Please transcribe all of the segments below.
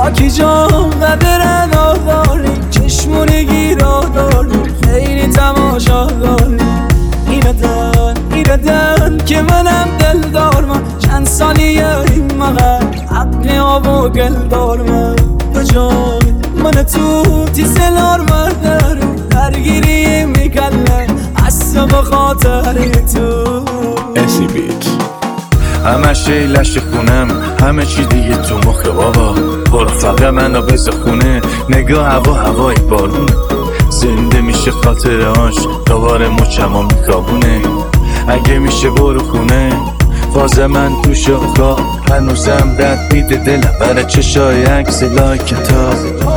خاکی جان قدر نداری، چشمونی گیرا داری، خیلی تماشا داری. ایردن که منم دلدار، من چند سالیه این مقر حقی آب و گل دار. من بجای من تو تیزلار مردر درگیری میکلم اصلا به خاطر تو. اسی بیت همش لشت خونم، همه چی دیگه تو مخه بابا. فقط منو بز خونه، نگاه هوای بارونه. زنده میشه خاطرهاش، دوباره مچم و میکابونه. اگه میشه برو خونه، فاز من تو شاخا هنوزم درد میده دلم برای چشای عکس لایکتا.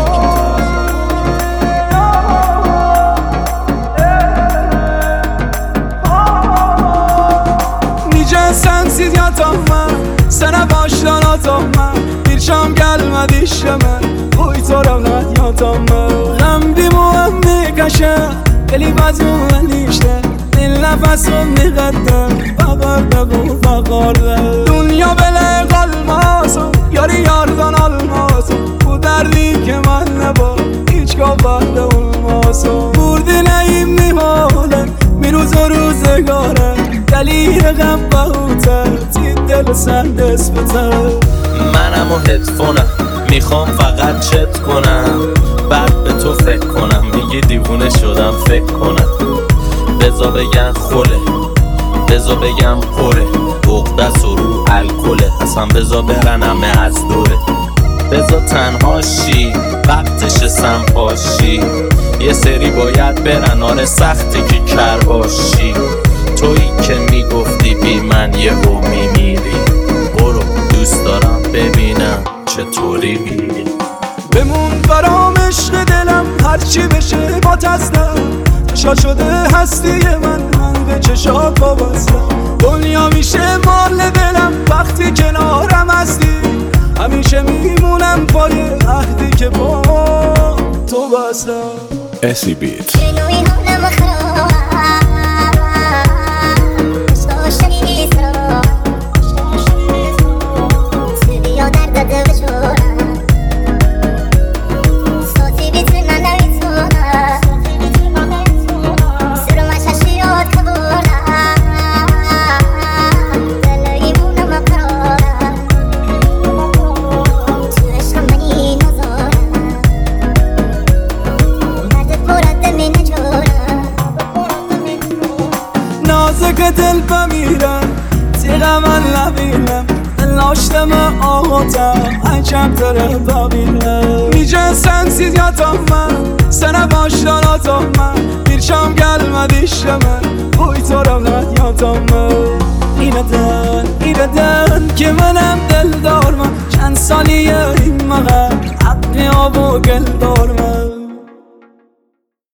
Sensiz yatamam, sana başlanatamam. Bir şam gelmedi işleme, uy tarafdan yatamam. Gam bir muammi kaşe, deli bazım işte. Dil nefesim niqaddem, faqarda bu faqarda. Dünya belə qalmasın, yarı yardan almasın. Bu derdi ki mənlə var, hiç kafanda olmasın. Vur dileyim nihalet, bir روزگاره دلیل غم بهوتر تی دل سر دست بتر. منم و هدفونم میخوام فقط چت کنم، بعد به تو فکر کنم. میگی دیوونه شدم فکر کنم. بزا بگن خوله، بزا بگم پره، عقدس و رو الکله. اصلا بزا برن همه از دوره. بزا تنها شی وقتش سنپاشی. یه سری باید برن، آره سخته که کر باشی. تویی که میگفتی بی من یهو میمیری. برو دوست دارم ببینم چطوری میری. بمون برام عشق دلم، هرچی بشه با تزدم. تشا شده هستی من به چشات وابستم. دنیا میشه مال دلم وقتی کنارم هستی. همیشه میمونم پای عهدی که با تو بستم. اسی بیت که دل بمیرم تیغ من نبینم. دلاشتم ağotam عجب داره ببینم. Nice sensiz yatamam, sana başlanatamam. Bir şam gelmedi işleme, uy tarafdan yatamam. İnadın ki benim dildar